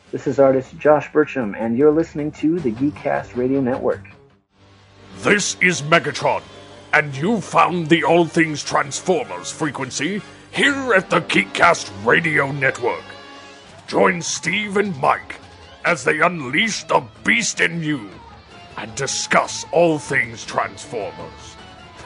This is artist Josh Burcham, and you're listening to the Geekcast Radio Network. This is Megatron, and you found the All Things Transformers frequency here at the Geekcast Radio Network. Join Steve and Mike as they unleash the beast in you and discuss all things Transformers.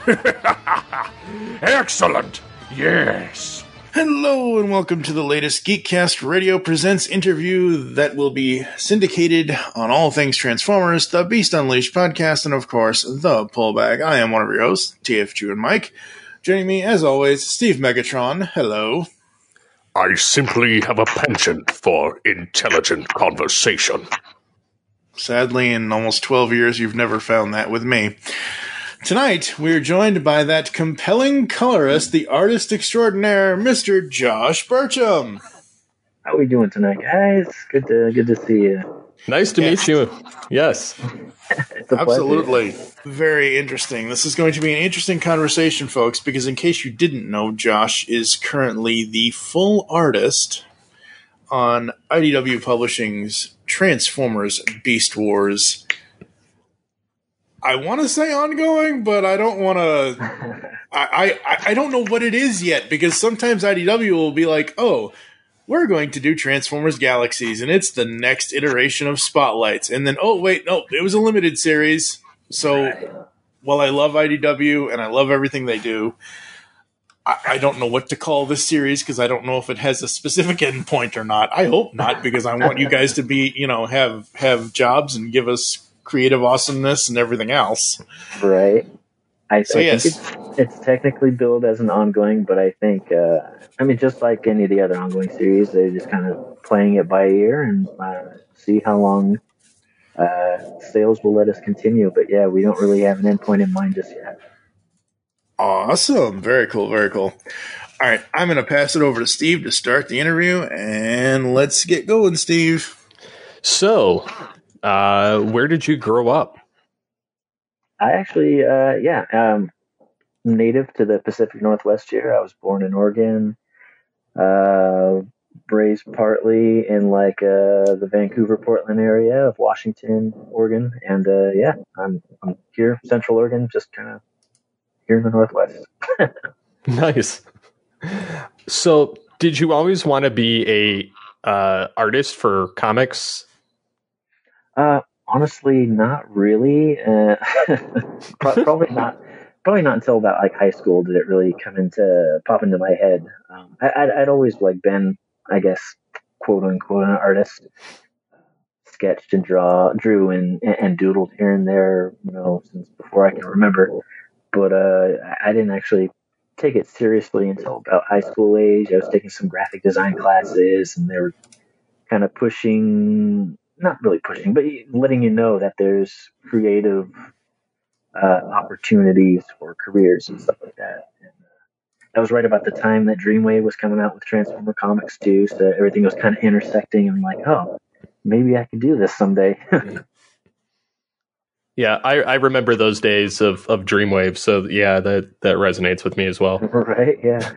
Excellent! Yes! Hello and welcome to the latest Geekcast Radio Presents interview that will be syndicated on All Things Transformers, the Beast Unleashed podcast, and of course, the Pullback. I am one of your hosts, TFG and Mike. Joining me, as always, Steve Megatron. Hello. I simply have a penchant for intelligent conversation. Sadly, in almost 12 years, you've never found that with me. Tonight, we are joined by that compelling colorist, the artist extraordinaire, Mr. Josh Burcham. How are we doing tonight, guys? Good to see you. Nice to meet you. Yes. It's a Absolutely. pleasure. Very interesting. This is going to be an interesting conversation, folks, because in case you didn't know, Josh is currently the full artist on IDW Publishing's Transformers Beast Wars. I want to say ongoing, but I don't want to... I don't know what it is yet, because sometimes IDW will be like, oh, we're going to do Transformers Galaxies, and it's the next iteration of Spotlights. And then, oh, wait, no, it was a limited series. So while I love IDW and I love everything they do, I don't know what to call this series because I don't know if it has a specific endpoint or not. I hope not, because I want you guys to be, have jobs and give us creative awesomeness and everything else. Right. I yes. think it's technically billed as an ongoing, but I think, just like any of the other ongoing series, they're just kind of playing it by ear and see how long sales will let us continue. But yeah, we don't really have an endpoint in mind just yet. Awesome. Very cool. Very cool. All right. I'm going to pass it over to Steve to start the interview, and let's get going, Steve. So, where did you grow up? I actually, native to the Pacific Northwest here. I was born in Oregon, raised partly in the Vancouver, Portland area of Washington, Oregon, and I'm here, Central Oregon, just kind of here in the Northwest. Nice. So, did you always want to be a artist for comics? Honestly, not really. Probably not. Probably not until about high school did it really pop into my head. I'd always been, I guess, quote unquote, an artist. Sketched and drew and doodled here and there, since before I can remember. But I didn't actually take it seriously until about high school age. I was taking some graphic design classes, and they were kind of not really pushing, but letting you know that there's creative opportunities for careers and stuff like that. And that was right about the time that Dreamwave was coming out with Transformer Comics too, so everything was kind of intersecting. And I'm like, oh, maybe I could do this someday. Yeah, I remember those days of Dreamwave, so yeah, that resonates with me as well. Right, yeah.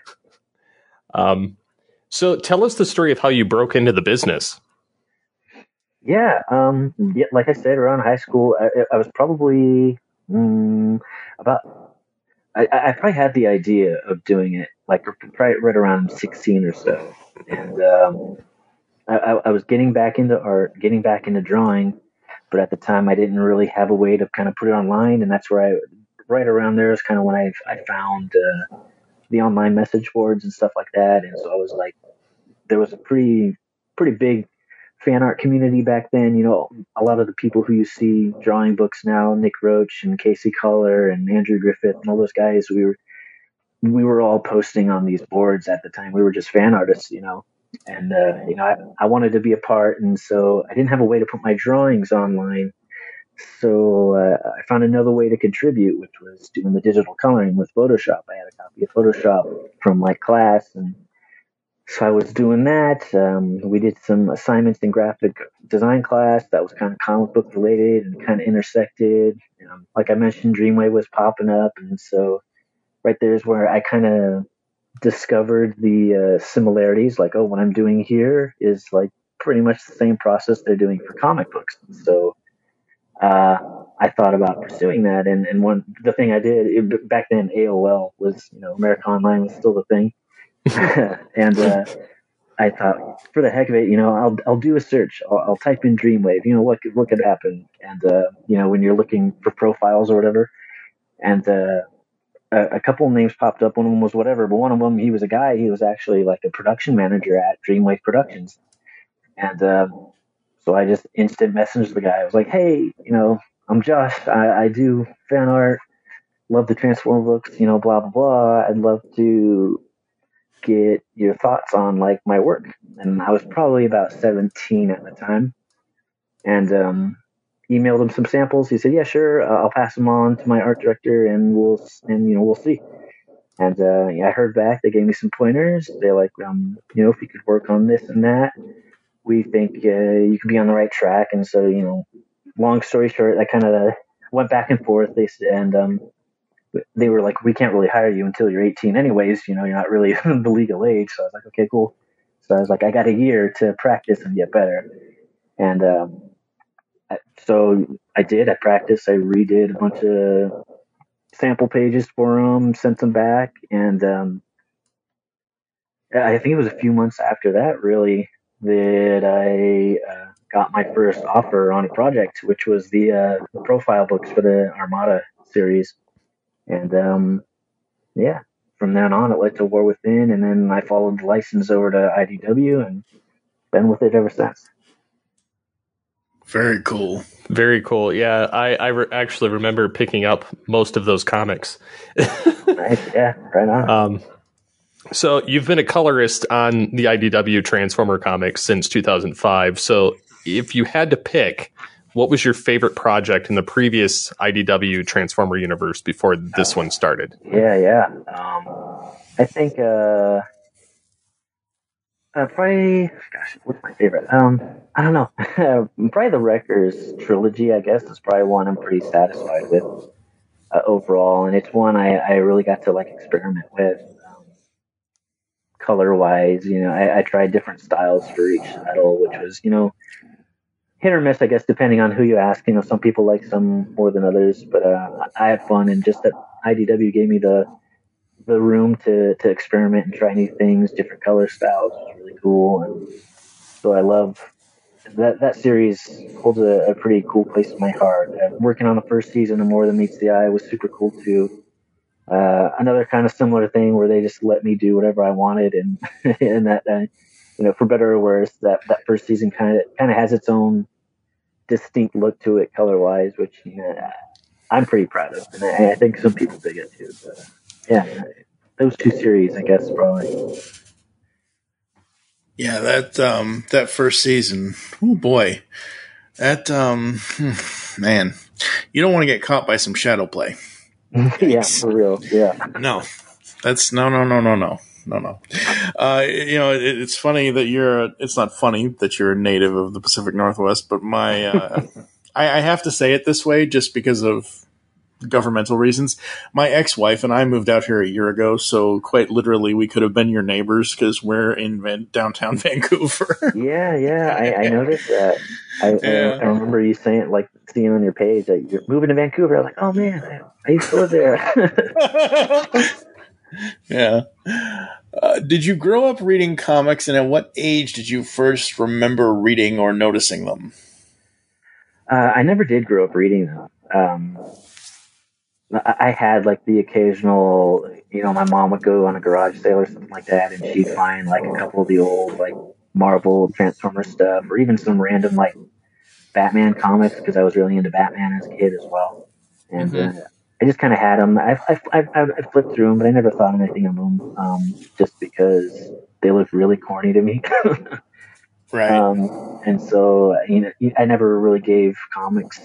So tell us the story of how you broke into the business. Yeah, like I said, around high school, I was probably I probably had the idea of doing it, probably right around 16 or so. And I was getting back into art, getting back into drawing, but at the time I didn't really have a way to kind of put it online, and that's where right around there is kind of when I found the online message boards and stuff like that. And so I was like, there was a pretty big fan art community back then. A lot of the people who you see drawing books now, Nick Roach and Casey Collar and Andrew Griffith and all those guys, we were all posting on these boards at the time. We were just fan artists, and I wanted to be a part, and so I didn't have a way to put my drawings online. So I found another way to contribute, which was doing the digital coloring with Photoshop. I had a copy of Photoshop from my class, and so I was doing that. We did some assignments in graphic design class that was kind of comic book related and kind of intersected. Like I mentioned, Dreamwave was popping up, and so right there is where I kind of discovered the similarities. What I'm doing here is pretty much the same process they're doing for comic books. So I thought about pursuing that, and the thing I did back then, AOL was, America Online was still the thing, and I thought, for the heck of it, I'll do a search. I'll type in Dreamwave. What could happen? And when you're looking for profiles or whatever, and a couple of names popped up. One of them was whatever, but one of them, he was a guy. He was actually like a production manager at Dreamwave Productions, and so I just instant messaged the guy. I was like, hey, I'm Josh. I do fan art. Love the Transformer books. Blah blah blah. I'd love to get your thoughts on like my work. And I was probably about 17 at the time, and emailed him some samples. He said, yeah, sure, I'll pass them on to my art director, and we'll see. And I heard back. They gave me some pointers. They're like, if you could work on this and that, we think you could be on the right track. And so, long story short, I kind of went back and forth. They were like, we can't really hire you until you're 18 anyways. You're not really the legal age. So I was like, okay, cool. So I was like, I got a year to practice and get better. And so I did. I practiced. I redid a bunch of sample pages for them, sent them back. And I think it was a few months after that, really, that I got my first offer on a project, which was the profile books for the Armada series. And from then on, it led to War Within, and then I followed the license over to IDW and been with it ever since. Very cool. Very cool. Yeah, I actually remember picking up most of those comics. Nice. Yeah, right on. So you've been a colorist on the IDW Transformer comics since 2005. So if you had to pick, what was your favorite project in the previous IDW Transformer universe before this one started? Yeah. I think probably, gosh, what's my favorite? I don't know. Probably the Wreckers trilogy, I guess, is probably one I'm pretty satisfied with overall, and it's one I really got to like experiment with color-wise. I tried different styles for each title, which was hit or miss, I guess, depending on who you ask. Some people like some more than others, but I had fun, and just that IDW gave me the room to experiment and try new things, different color styles was really cool. And so I love that series. Holds a pretty cool place in my heart. Working on the first season of More Than Meets the Eye was super cool too. Another kind of similar thing where they just let me do whatever I wanted, and and that for better or worse, that first season kind of has its own distinct look to it color wise, which I'm pretty proud of, and I think some people dig it too. But yeah, those two series, I guess, probably. Yeah, that first season. Oh boy, that man, you don't want to get caught by some shadow play. Yeah, for real. Yeah. No, that's no. It's funny that it's not funny that you're a native of the Pacific Northwest, but my I have to say it this way just because of governmental reasons. My ex-wife and I moved out here a year ago, so quite literally we could have been your neighbors because we're in downtown Vancouver. Yeah, I noticed that. I remember you saying, like, seeing on your page that you're moving to Vancouver. I was like, oh man, I used to live there. Yeah. Did you grow up reading comics, and at what age did you first remember reading or noticing them? I never did grow up reading them. I had like the occasional, my mom would go on a garage sale or something like that, and she'd find like a couple of the old like Marvel Transformer stuff, or even some random like Batman comics, because I was really into Batman as a kid as well. And I just kind of had them. I flipped through them, but I never thought anything of them, just because they looked really corny to me. Right. And so, I never really gave comics,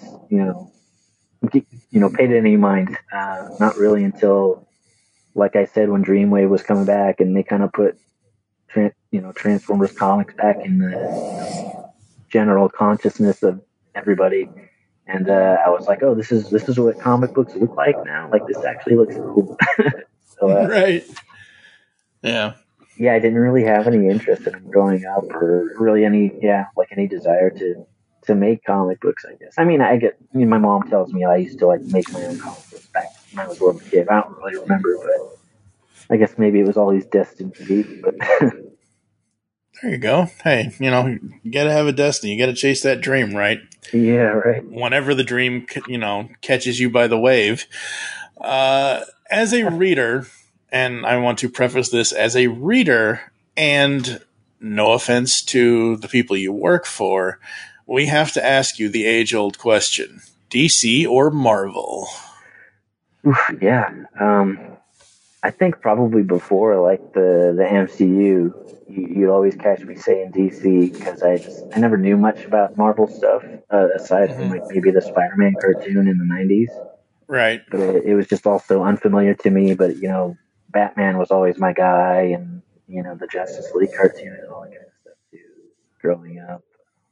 paid any mind. Not really until, like I said, when Dreamwave was coming back and they kind of put, Transformers comics back in the general consciousness of everybody. And I was like, oh, this is what comic books look like now. Like, this actually looks cool. So, right. Yeah. yeah, I didn't really have any interest in them growing up, or really any desire to make comic books. I guess. I mean, my mom tells me I used to like make my own comic books back when I was a little kid. I don't really remember, but I guess maybe it was always destined to be. But There you go. Hey, you gotta have a destiny. You gotta chase that dream, right? yeah, right. Whenever the dream, catches you by the wave. As a reader, and I want to preface this as a reader, and no offense to the people you work for, we have to ask you the age-old question: DC or Marvel? Oof, yeah. I think probably before like the MCU, you'd always catch me saying DC because I never knew much about Marvel stuff aside from like maybe the Spider-Man cartoon in the '90s. Right. But it was just also unfamiliar to me. But Batman was always my guy, and the Justice League cartoon and all that kind of stuff too. Growing up,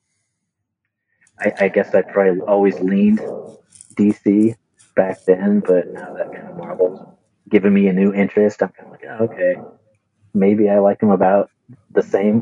I guess I probably always leaned DC back then, but now that kind of Marvel's giving me a new interest, I'm kind of like, oh, okay, maybe I like them about the same.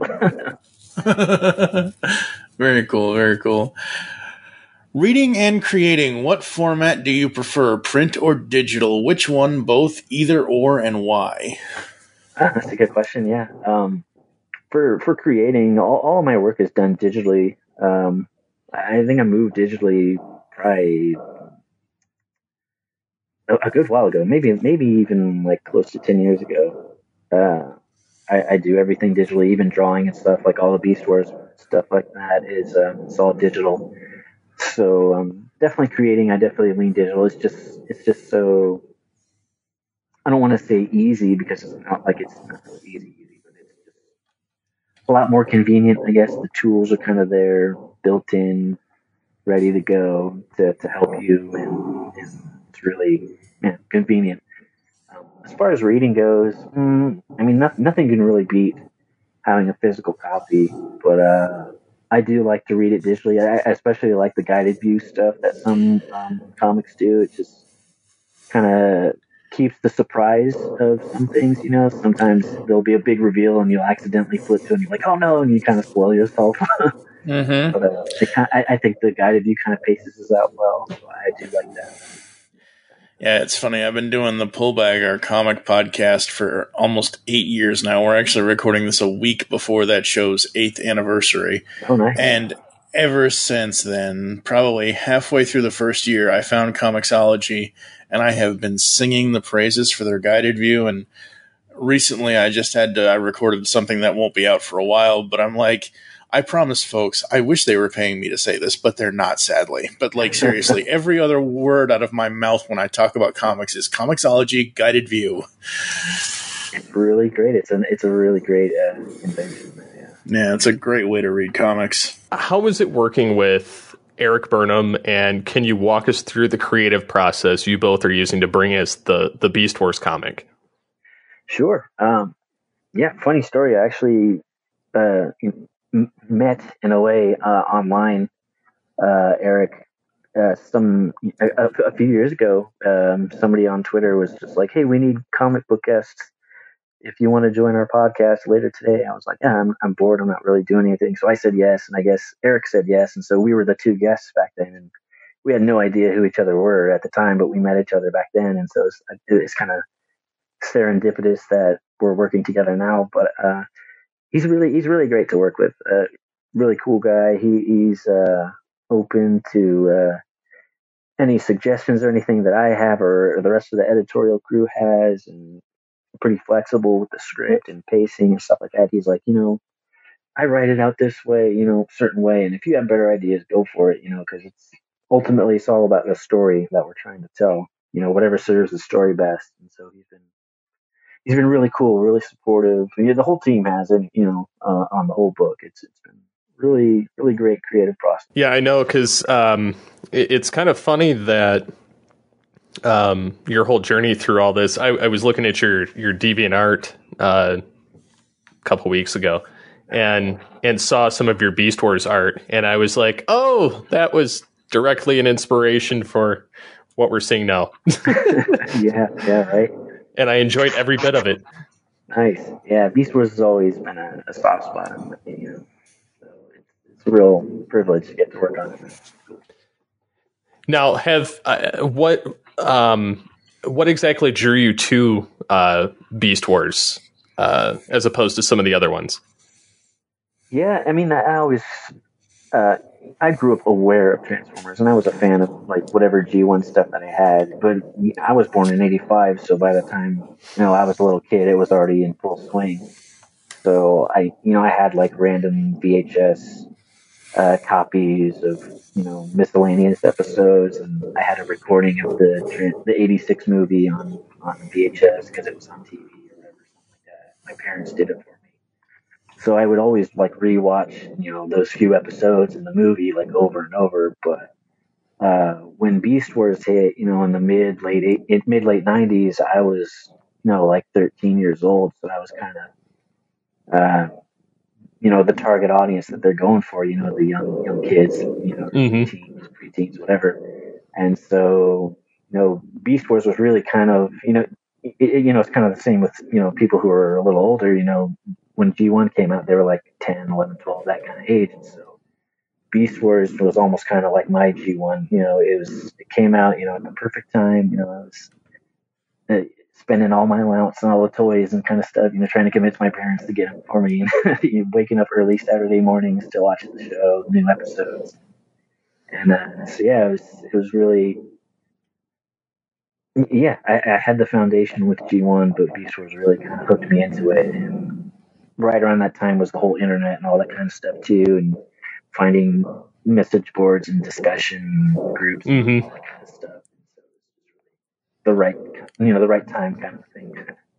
Very cool. Very cool. Reading and creating, what format do you prefer, print or digital? Which one, both, either or, and why? That's a good question. Yeah. For creating, all of my work is done digitally. I think I moved digitally probably a good while ago, maybe even like close to 10 years ago. I do everything digitally, even drawing and stuff, like all the Beast Wars stuff like that is it's all digital. So definitely creating, I definitely lean digital. It's just so, I don't want to say easy because it's not so easy, but it's just a lot more convenient. I guess the tools are kind of there, built in, ready to go to help you, and it's really convenient. As far as reading goes, I mean, nothing can really beat having a physical copy, but I do like to read it digitally. I especially like the guided view stuff that some comics do. It just kind of keeps the surprise of some things. Sometimes there'll be a big reveal and you'll accidentally flip to it and you're like, oh no, and you kind of spoil yourself. Mm-hmm. But I think the guided view kind of paces us out well, so I do like that. Yeah, it's funny. I've been doing the Pullbag, our comic podcast, for almost 8 years now. We're actually recording this a week before that show's 8th anniversary. Oh, nice. And ever since then, probably halfway through the first year, I found Comixology, and I have been singing the praises for their guided view. And recently, I recorded something that won't be out for a while, but I'm like, I promise, folks, I wish they were paying me to say this, but they're not, sadly. But, like, seriously, every other word out of my mouth when I talk about comics is Comixology Guided View. It's really great. It's a really great invention. Yeah, it's a great way to read comics. How is it working with Eric Burnham, and can you walk us through the creative process you both are using to bring us the Beast Wars comic? Sure. Yeah, funny story. I actually met in a way online Eric a few years ago. Somebody on Twitter was just like, hey, we need comic book guests if you want to join our podcast later today. I was like, yeah, I'm bored, I'm not really doing anything, so I said yes, and I guess Eric said yes, and so we were the two guests back then, and we had no idea who each other were at the time, but we met each other back then, and so it's kind of serendipitous that we're working together now. But he's really great to work with. Really cool guy. He's open to any suggestions or anything that I have or the rest of the editorial crew has, and pretty flexible with the script and pacing and stuff like that. He's like, I write it out this way, certain way, and if you have better ideas, go for it, because it's all about the story that we're trying to tell, whatever serves the story best. And so he's been really cool, really supportive. The whole team has it, on the whole book. It's been really, really great creative process. Yeah, I know, because it's kind of funny that your whole journey through all this. I was looking at your DeviantArt a couple weeks ago and saw some of your Beast Wars art, and I was like, oh, that was directly an inspiration for what we're seeing now. Yeah, right. And I enjoyed every bit of it. Nice. Yeah, Beast Wars has always been a soft spot in my opinion. So it's a real privilege to get to work on it. Now, have what exactly drew you to Beast Wars as opposed to some of the other ones? Yeah, I mean, I always uh, I grew up aware of Transformers, and I was a fan of like whatever G1 stuff that I had. But I was born in '85, so by the time I was a little kid, it was already in full swing. So I had like random VHS copies of miscellaneous episodes, and I had a recording of the '86 movie on VHS because it was on TV or whatever, something like that. My parents did it for me. So I would always like rewatch, those few episodes in the movie like over and over. But when Beast Wars hit, in the mid late '90s, I was, like 13 years old. So I was kind of, the target audience that they're going for, the young kids, teens, preteens, whatever. And so, Beast Wars was really kind of, it's kind of the same with, people who are a little older, when G1 came out, they were like 10, 11, 12, that kind of age. And so Beast Wars was almost kind of like my G1. It came out, at the perfect time. I was spending all my allowance on all the toys and kind of stuff, trying to convince my parents to get them for me. And waking up early Saturday mornings to watch the show, new episodes. And so, yeah, it was really, yeah, I had the foundation with G1, but Beast Wars really kind of hooked me into it. And right around that time was the whole internet and all that kind of stuff too, and finding message boards and discussion groups and all that kind of stuff. So it was the right time kind of thing.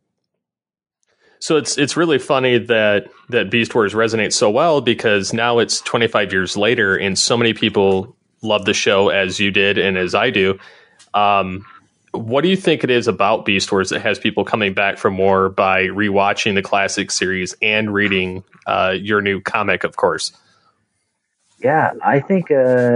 So it's really funny that Beast Wars resonates so well, because now it's 25 years later and so many people love the show as you did and as I do. What do you think it is about Beast Wars that has people coming back for more by rewatching the classic series and reading your new comic, of course? Yeah, I think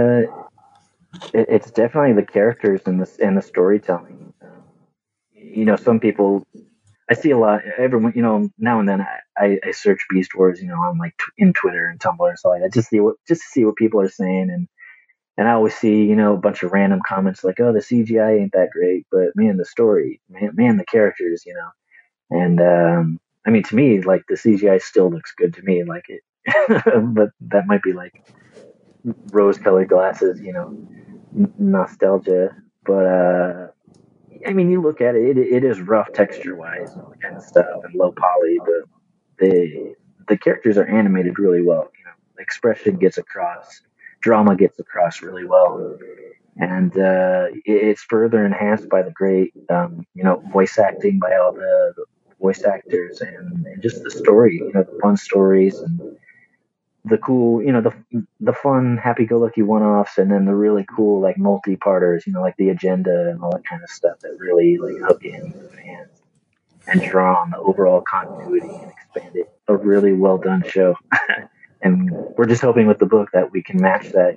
it's definitely the characters and the storytelling. Some people, I see a lot. Everyone, now and then I search Beast Wars, on like in Twitter and Tumblr and stuff like that, just to see what people are saying, and I always see, a bunch of random comments like, "Oh, the CGI ain't that great, but man, the story, man, the characters, And I mean, to me, like the CGI still looks good to me, like it, but that might be like rose-colored glasses, nostalgia. But I mean, you look at it is rough texture-wise, and all that kind of stuff, and low poly, but the characters are animated really well. The expression gets across, drama gets across really well, and it's further enhanced by the great, voice acting by all the voice actors, and just the story, the fun stories and the cool, the fun, happy-go-lucky one-offs, and then the really cool like multi-parters, like the agenda and all that kind of stuff that really like hook in the fans and draw on the overall continuity and expand it. A really well done show. And we're just hoping with the book that we can match that.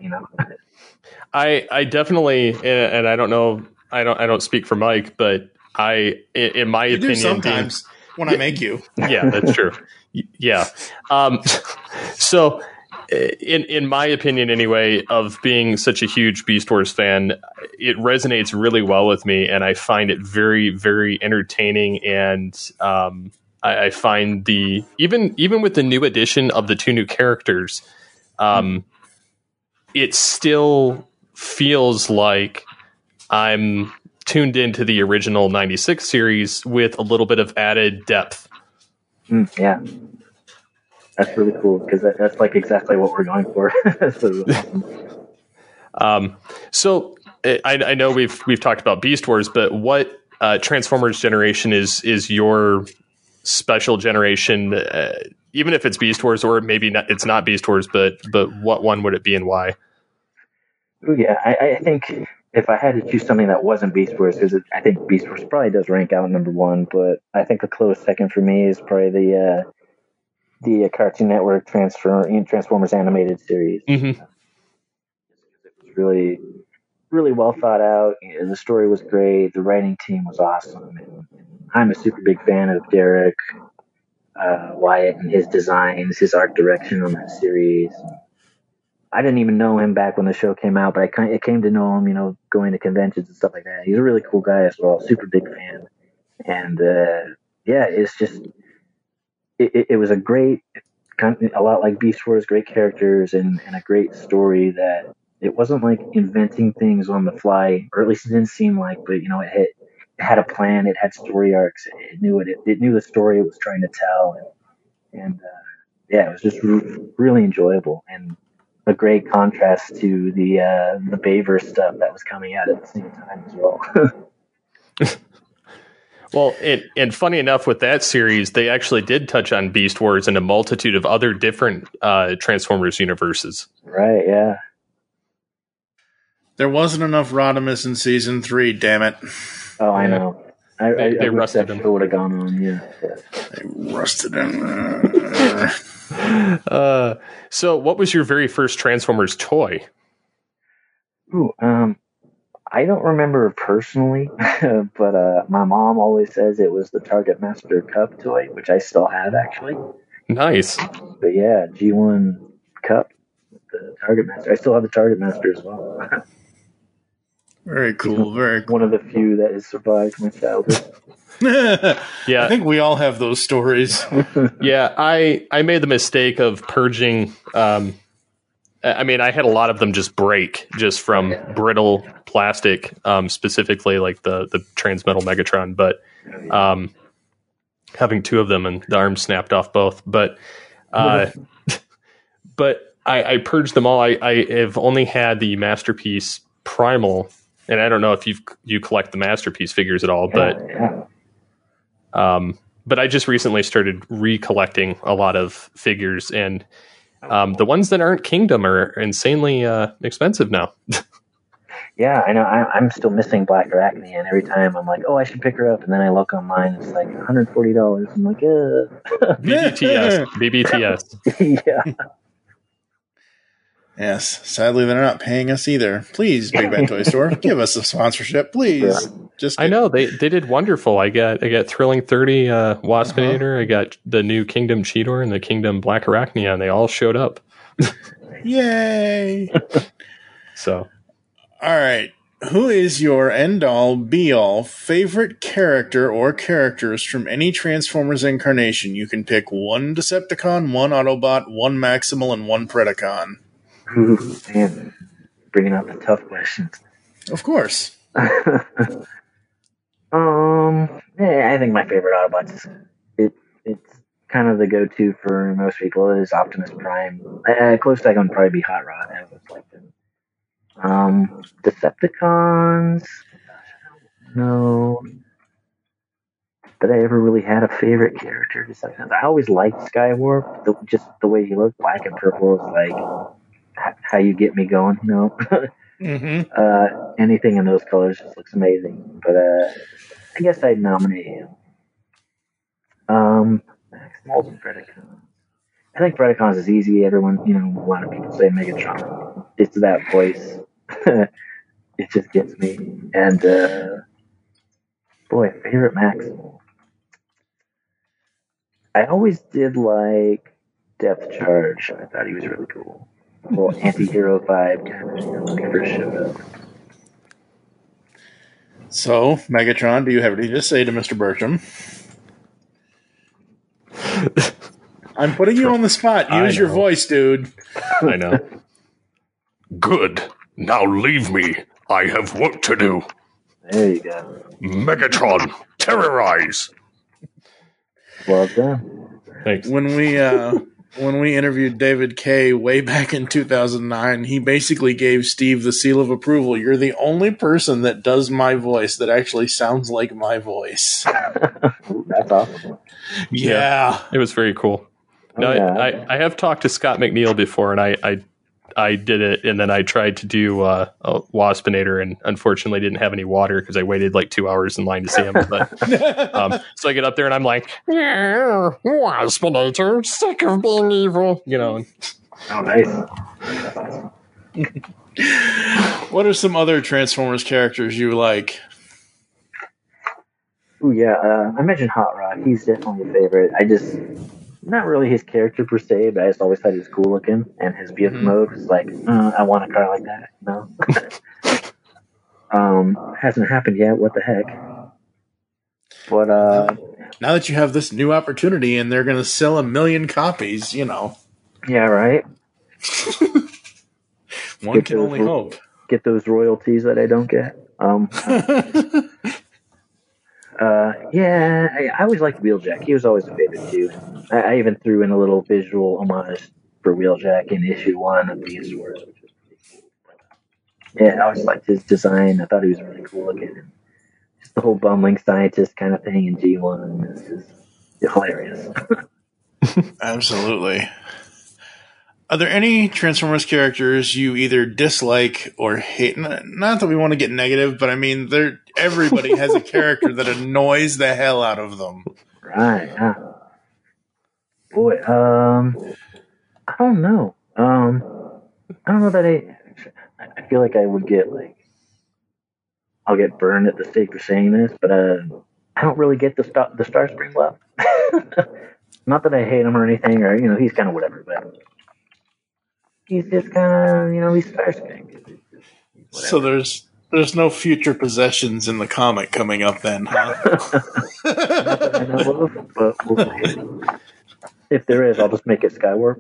I definitely, and I don't know, I don't speak for Mike, but in my You opinion, do sometimes when I make you. Yeah, that's true. Yeah. So, in my opinion, anyway, of being such a huge Beast Wars fan, it resonates really well with me, and I find it very, very entertaining. And I find even with the new addition of the two new characters, it still feels like I'm tuned into the original '96 series with a little bit of added depth. Yeah, that's really cool because that's like exactly what we're going for. So awesome. So I know we've talked about Beast Wars, but what Transformers generation is your special generation? Even if it's Beast Wars, or maybe not, it's not Beast Wars, but what one would it be and why? Ooh, yeah, I think if I had to choose something that wasn't Beast Wars, because I think Beast Wars probably does rank out number one, but I think a close second for me is probably the Cartoon Network Transformers animated series. Mm-hmm. It was really, really well thought out. The story was great. The writing team was awesome. And I'm a super big fan of Derek. Wyatt and his designs, his art direction on that series. I didn't even know him back when the show came out, but I came to know him, going to conventions and stuff like that. He's a really cool guy as well, super big fan. And yeah, it's just it was a great, a lot like Beast Wars, great characters and a great story that it wasn't like inventing things on the fly, or at least it didn't seem like. But it had a plan, it had story arcs, it knew it knew the story it was trying to tell, and yeah, it was just really enjoyable and a great contrast to the Bayverse stuff that was coming out at the same time as well. Well, and funny enough, with that series, they actually did touch on Beast Wars and a multitude of other different Transformers universes. Right, yeah. There wasn't enough Rodimus in season 3, damn it. Oh, I know. They I wish rusted that him. show would have gone on, yeah. They rusted him. So what was your very first Transformers toy? Ooh, I don't remember personally, but my mom always says it was the Target Master Cup toy, which I still have actually. Nice. But yeah, G1 Cup, the Target Master. I still have the Target Master as well. Very cool, very cool. One of the few that has survived my childhood. Yeah. I think we all have those stories. Yeah, I made the mistake of purging. I had a lot of them just break just from brittle plastic, specifically like the Transmetal Megatron. But having two of them and the arms snapped off both. But but I purged them all. I have only had the Masterpiece Primal, and I don't know if you collect the Masterpiece figures at all, but I just recently started recollecting a lot of figures, and the ones that aren't Kingdom are insanely expensive now. Yeah, I know. I'm still missing Black Arachne, and every time I'm like, oh, I should pick her up, and then I look online, it's like $140. I'm like, BBTS. Yeah. Yes, sadly they're not paying us either. Please, Big Bad Toy Store, give us a sponsorship, please. Just I know they did wonderful. I got Thrilling 30 Waspinator. I got the new Kingdom Cheetor and the Kingdom Black Arachne, and they all showed up. Yay! So, all right, who is your end-all, be-all favorite character or characters from any Transformers incarnation? You can pick one Decepticon, one Autobot, one Maximal, and one Predacon. Ooh, man, bringing out the tough questions. Of course. Yeah, I think my favorite Autobots it's kind of the go-to for most people. It is Optimus Prime. Close second would probably be Hot Rod. I always liked him. Decepticons. No, that I ever really had a favorite character. Decepticons. I always liked Skywarp. Just the way he looked, black and purple, is like how you get me going. Mm-hmm. Anything in those colors just looks amazing. But I guess I'd nominate him. Maximals and Predacons. I think Predacons is easy. Everyone, a lot of people say Megatron. It's that voice. It just gets me. And boy, favorite Maximal. I always did like Depth Charge. I thought he was really cool. Well, anti-hero vibe kind of when he first showed up. So, Megatron, do you have anything to say to Mr. Bertram? I'm putting you on the spot. Use your voice, dude. I know. Good. Now leave me. I have work to do. There you go. Megatron, terrorize. Well done. Thanks. When we interviewed David Kay way back in 2009, he basically gave Steve the seal of approval. You're the only person that does my voice that actually sounds like my voice. That's awesome. Yeah. It was very cool. No, yeah. I have talked to Scott McNeil before, and I did it, and then I tried to do a Waspinator, and unfortunately didn't have any water because I waited like 2 hours in line to see him. But, so I get up there and I'm like, yeah, Waspinator, sick of being evil, Oh, nice. What are some other Transformers characters you like? Ooh, yeah. I mentioned Hot Rod. He's definitely a favorite. Not really his character per se, but I just always thought he was cool looking, and his vehicle mode was like, I want a car like that. Hasn't happened yet. What the heck? But now that you have this new opportunity, and they're going to sell 1 million copies, yeah, right. One can only hope. Get those royalties that I don't get. Yeah, I always liked Wheeljack. He was always a favorite too. I even threw in a little visual homage for Wheeljack in issue 1 of Beast Wars, which was pretty cool. Yeah, I always liked his design. I thought he was really cool looking. And just the whole bumbling scientist kind of thing in G1 is just hilarious. Absolutely. Are there any Transformers characters you either dislike or hate? Not that we want to get negative, but I mean, everybody has a character that annoys the hell out of them. Right. Yeah. Boy, I don't know. I don't know that I feel like I would get I'll get burned at the stake for saying this, but I don't really get the Starscream love. Not that I hate him or anything, or he's kind of whatever, but he's just kind of he's Starscream. So there's no future possessions in the comic coming up then, huh? Not that I know of, but we'll see. If there is, I'll just make it Skywarp.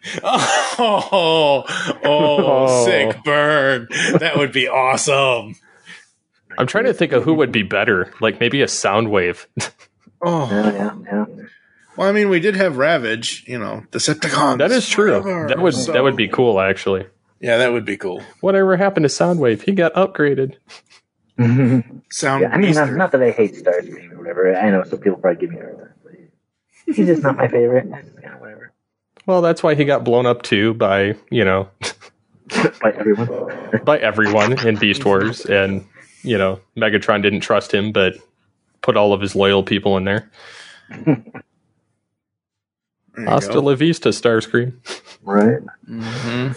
Oh, sick burn. That would be awesome. I'm trying to think of who would be better, like maybe a Soundwave. Yeah. Well, I mean, we did have Ravage, Decepticons. That is true. Forever. That would be cool, actually. Yeah, that would be cool. Whatever happened to Soundwave? He got upgraded. Sound. Yeah, I mean, not that I hate Starscream or whatever. I know some people probably give me a hard time, but he's just not my favorite. It's just kind of whatever. Well, that's why he got blown up too by By everyone. by everyone in Beast Wars, and Megatron didn't trust him, but put all of his loyal people in there. Hasta la vista, Starscream. Right. Mm-hmm.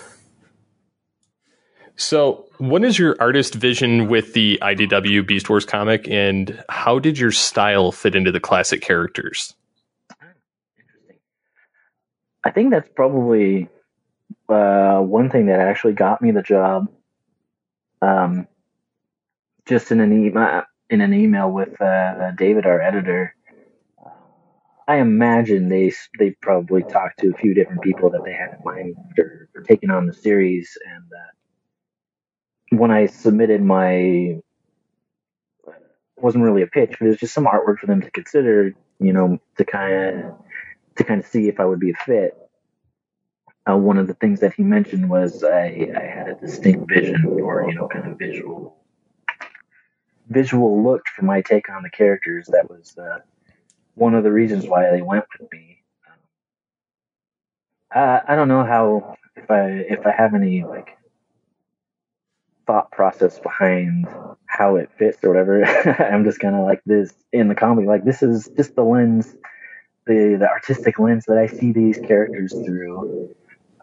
So, what is your artist vision with the IDW Beast Wars comic, and how did your style fit into the classic characters? Interesting. I think that's probably one thing that actually got me the job. Just in an email with David, our editor. I imagine they probably talked to a few different people that they had in mind for taking on the series, and when I submitted it wasn't really a pitch, but it was just some artwork for them to consider, to kind of see if I would be a fit. One of the things that he mentioned was I had a distinct vision, or kind of visual look for my take on the characters. That was one of the reasons why they went with me. I don't know how if I have any thought process behind how it fits or whatever. I'm just kind of like this in the comic. Like, this is just the lens, the artistic lens that I see these characters through.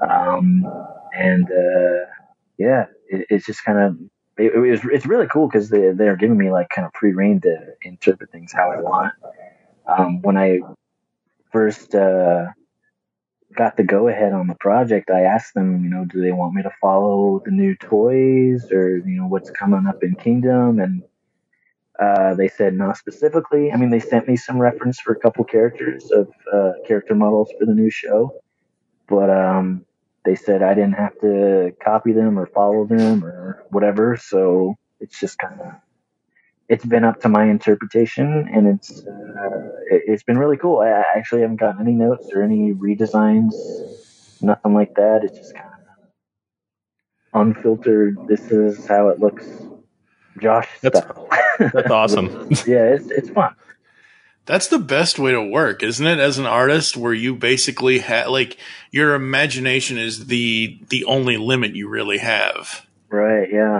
It's just kind of it's really cool because they're giving me kind of free rein to interpret things how I want. When I first got the go ahead on the project, I asked them, do they want me to follow the new toys or what's coming up in Kingdom, and they said not specifically. I mean, they sent me some reference for a couple characters of character models for the new show, but they said I didn't have to copy them or follow them or whatever. So it's just it's been up to my interpretation, and it's been really cool. I actually haven't gotten any notes or any redesigns, nothing like that. It's just kind of unfiltered. This is how it looks, Josh style. That's awesome. Yeah, it's fun. That's the best way to work, isn't it? As an artist, where you basically your imagination is the only limit you really have. Right. Yeah.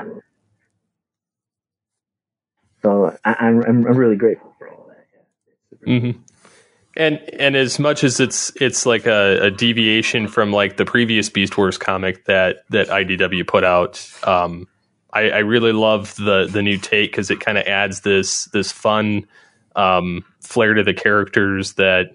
So I'm really grateful for all that. Yeah. Mm-hmm. And as much as it's like a deviation from the previous Beast Wars comic that IDW put out, I really love the new take because it kind of adds this fun flair to the characters that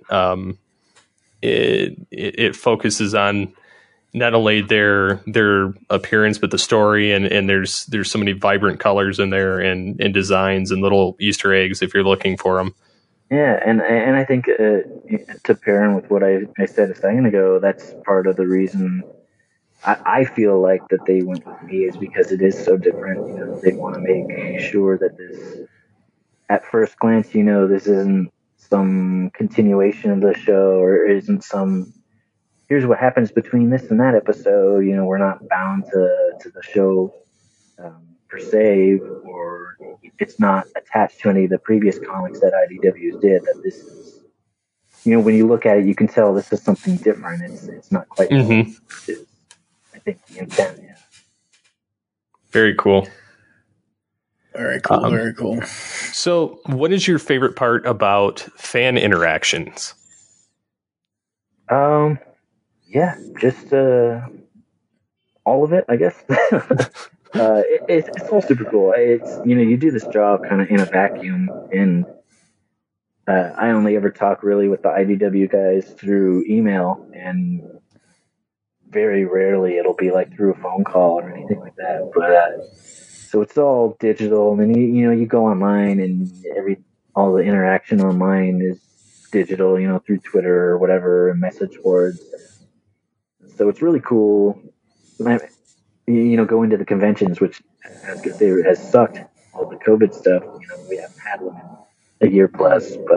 it focuses on not only their appearance but the story, and there's so many vibrant colors in there and designs and little Easter eggs if you're looking for them. Yeah, and I think to pair in with what I said a second ago, that's part of the reason I feel like that they went with me is because it is so different. You know, they want to make sure that this, at first glance, you know, this isn't some continuation of the show or isn't some, here's what happens between this and that episode. You know, we're not bound to the show per se, or it's not attached to any of the previous comics that IDWs did. That this is, you know, when you look at it, you can tell this is something different. It's not quite. Mm-hmm. I think the intent. Yeah. Very cool. Very cool. Very cool. So, what is your favorite part about fan interactions? Yeah, just all of it, I guess. It's all super cool. It's, you know, you do this job kind of in a vacuum, and I only ever talk really with the IDW guys through email, and very rarely it'll be like through a phone call or anything like that. But so it's all digital, and then you know, you go online, and all the interaction online is digital, you know, through Twitter or whatever, and message boards. So it's really cool. You know, going to the conventions, which I was gonna say has sucked, all the COVID stuff. You know, we haven't had one in a year plus, but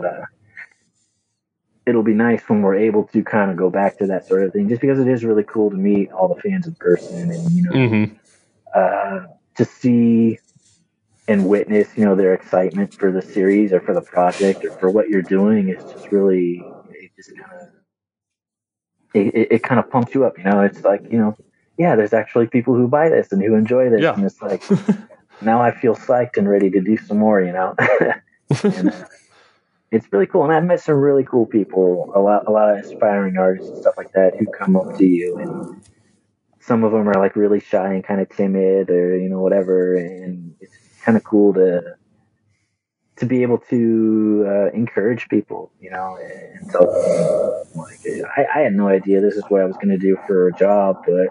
it'll be nice when we're able to kind of go back to that sort of thing, just because it is really cool to meet all the fans in person, and you know, to see and witness, you know, their excitement for the series or for the project or for what you're doing is just really, it just kind of, it kind of pumps you up, you know. It's like, you know, yeah, there's actually people who buy this and who enjoy this, and it's like, now I feel psyched and ready to do some more, you know. And, it's really cool, and I've met some really cool people, a lot of aspiring artists and stuff like that who come up to you, and some of them are like really shy and kind of timid, or you know, whatever, and it's kind of cool to be able to encourage people, you know. And so, like, I had no idea this is what I was going to do for a job, but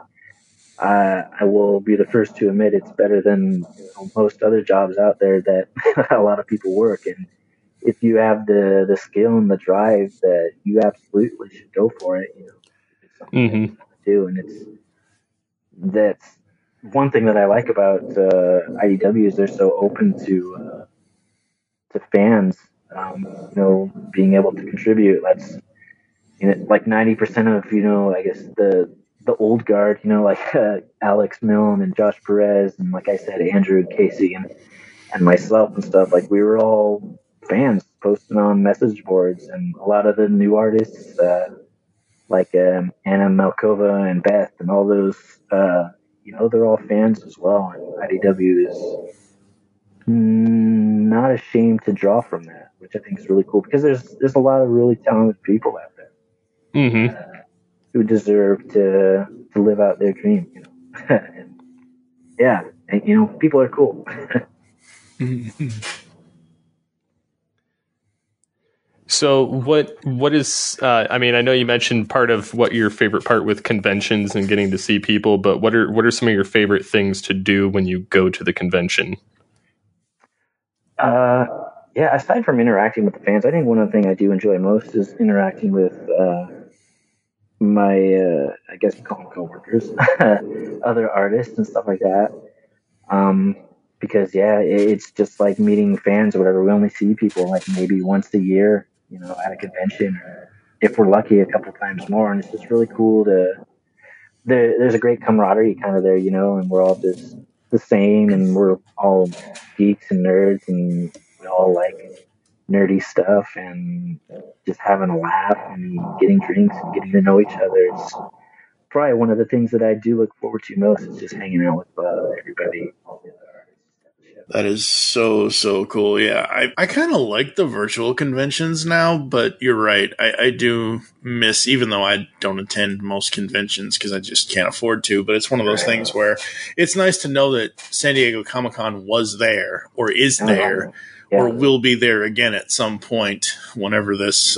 I will be the first to admit it's better than, you know, most other jobs out there that a lot of people work. And if you have the skill and the drive, that you absolutely should go for it. You know, it's something that you want to do, and that's one thing that I like about IDW is they're so open to fans. You know, being able to contribute. That's, you know, like 90% of, you know, I guess the old guard, you know, like Alex Milne and Josh Perez, and like I said, Andrew and Casey and myself and stuff. Like, we were all fans posting on message boards, and a lot of the new artists, like Anna Malkova and Beth and all those, you know, they're all fans as well. And IDW is not ashamed to draw from that, which I think is really cool, because there's a lot of really talented people out there who deserve to live out their dream, you know. And, yeah, and, you know, people are cool. So what is, I mean, I know you mentioned part of what your favorite part with conventions and getting to see people, but what are some of your favorite things to do when you go to the convention? Yeah, aside from interacting with the fans, I think one of the things I do enjoy most is interacting with my, I guess you call them coworkers, other artists and stuff like that. Because, yeah, it's just like meeting fans or whatever. We only see people like maybe once a year, you know, at a convention, or if we're lucky, a couple times more. And it's just really cool there's a great camaraderie kind of there, you know, and we're all just the same, and we're all geeks and nerds, and we all like nerdy stuff, and just having a laugh and getting drinks and getting to know each other. It's probably one of the things that I do look forward to most, is just hanging out with everybody, all the other artists at the That is so, so cool. Yeah, I kind of like the virtual conventions now, but you're right. I do miss, even though I don't attend most conventions because I just can't afford to, but it's one of those things where it's nice to know that San Diego Comic-Con was there or is there or will be there again at some point whenever this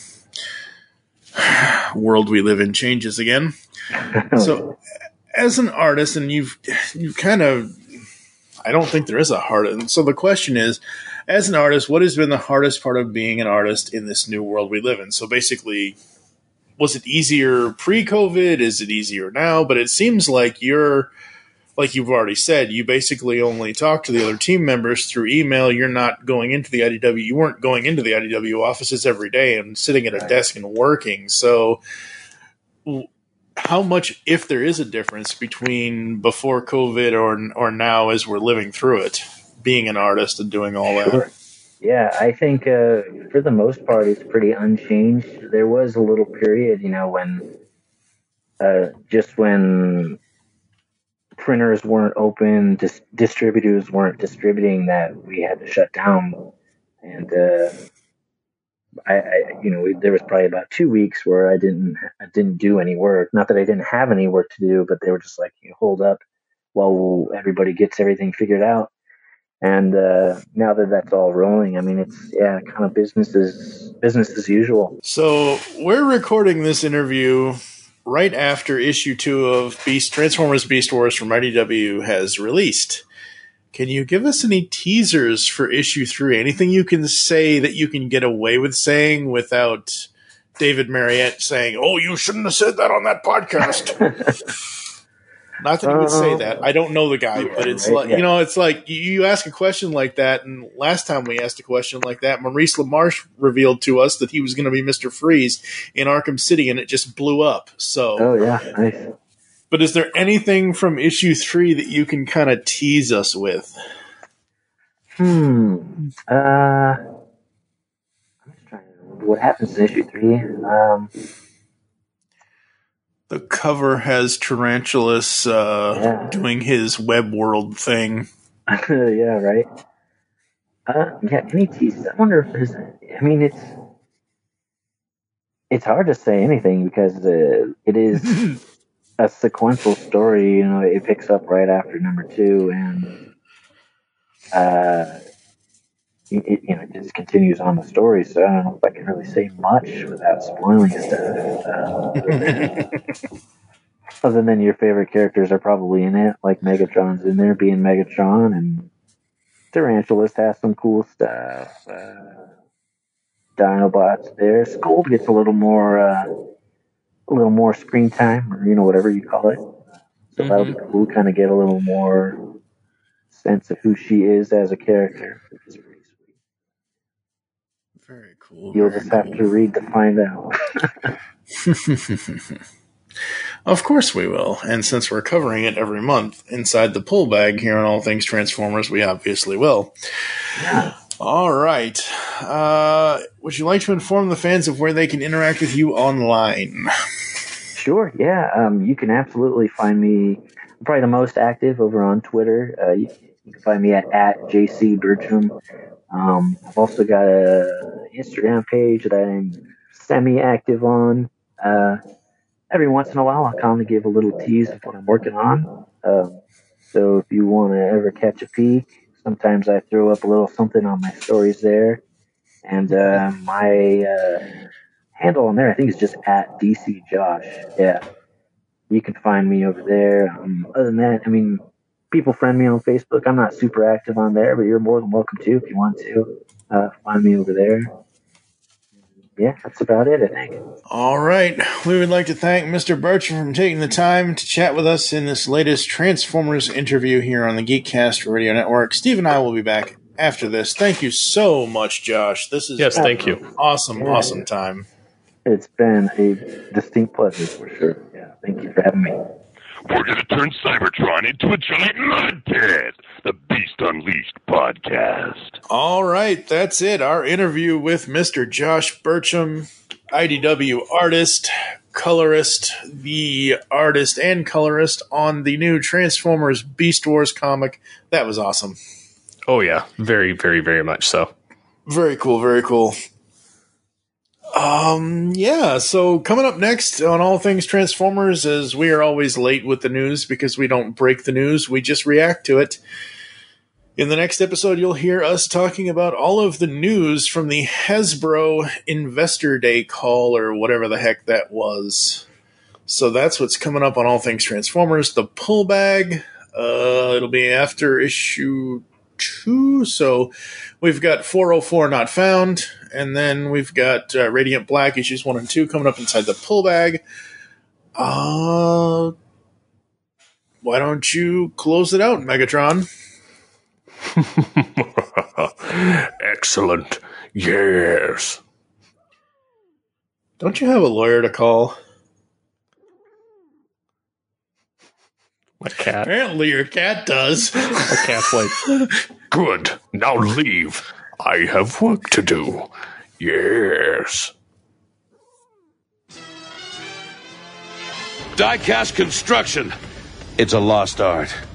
world we live in changes again. So as an artist, and you've kind of, I don't think there is a hard. And so the question is, as an artist, what has been the hardest part of being an artist in this new world we live in? So basically, was it easier pre-COVID? Is it easier now? But it seems like like you've already said, you basically only talk to the other team members through email. You're not going into the IDW. You weren't going into the IDW offices every day and sitting at a desk and working. So how much, if there is a difference between before COVID or now as we're living through it, being an artist and doing all that? Yeah, I think for the most part it's pretty unchanged. There was a little period, when when printers weren't open, distributors weren't distributing, that we had to shut down. And there was probably about 2 weeks where I didn't do any work. Not that I didn't have any work to do, but they were just like, hold up while everybody gets everything figured out. And now that that's all rolling, I mean, it's kind of business as usual. So we're recording this interview right after issue 2 of Transformers Beast Wars from IDW has released. Can you give us any teasers for issue 3? Anything you can say that you can get away with saying without David Mariette saying, "Oh, you shouldn't have said that on that podcast"? Not that he would say that. I don't know the guy, but it's it's like you ask a question like that. And last time we asked a question like that, Maurice LaMarche revealed to us that he was going to be Mr. Freeze in Arkham City, and it just blew up. So, nice. But is there anything from issue 3 that you can kind of tease us with? I'm just trying to remember what happens in issue 3. The cover has Tarantulas doing his web world thing. Yeah, right. Any teases? I wonder if there's. I mean, it's hard to say anything because it is a sequential story. It picks up right after number 2, and it just continues on the story. So I don't know if I can really say much without spoiling stuff. Other than your favorite characters are probably in it, like Megatron's in there, being Megatron, and Tarantulas has some cool stuff. Dinobot's there. Scold gets a little more screen time, or whatever you call it. So that'll be cool. Kind of get a little more sense of who she is as a character, which is pretty sweet. Very cool. You'll just have to read to find out. Of course we will. And since we're covering it every month inside the pull bag here on All Things Transformers, we obviously will. Yeah. All right. Would you like to inform the fans of where they can interact with you online? Sure, yeah. You can absolutely find me. I'm probably the most active over on Twitter. You can find me at JCBertram. I've also got an Instagram page that I'm semi-active on. Every once in a while, I'll kind of give a little tease of what I'm working on. So if you want to ever catch a peek, sometimes I throw up a little something on my stories there. And my handle on there, I think, is just at DC Josh. Yeah. You can find me over there. Other than that, I mean, people friend me on Facebook. I'm not super active on there, but you're more than welcome to if you want to. Find me over there. Yeah, that's about it, I think. All right. We would like to thank Mr. Bertram for taking the time to chat with us in this latest Transformers interview here on the Geekcast Radio Network. Steve and I will be back after this. Thank you so much, Josh. This is thank you. Awesome time. It's been a distinct pleasure for sure. Yeah, thank you for having me. We're going to turn Cybertron into a giant mud pit. The Beast Unleashed podcast. All right, that's it. Our interview with Mr. Josh Bertram, IDW artist, colorist, the artist and colorist on the new Transformers Beast Wars comic. That was awesome. Oh yeah, very, very, very much so. Very cool, very cool. Yeah, so coming up next on All Things Transformers, as we are always late with the news because we don't break the news, we just react to it. In the next episode, you'll hear us talking about all of the news from the Hasbro Investor Day call, or whatever the heck that was. So that's what's coming up on All Things Transformers. The pull bag, it'll be after issue 2, so we've got 404 Not Found, and then we've got Radiant Black issues 1 and 2 coming up inside the pull bag. Why don't you close it out, Megatron? Excellent. Yes. Don't you have a lawyer to call? My cat. Apparently your cat does. My cat's like, Good. Now leave. I have work to do. Yes. Die-cast construction. It's a lost art.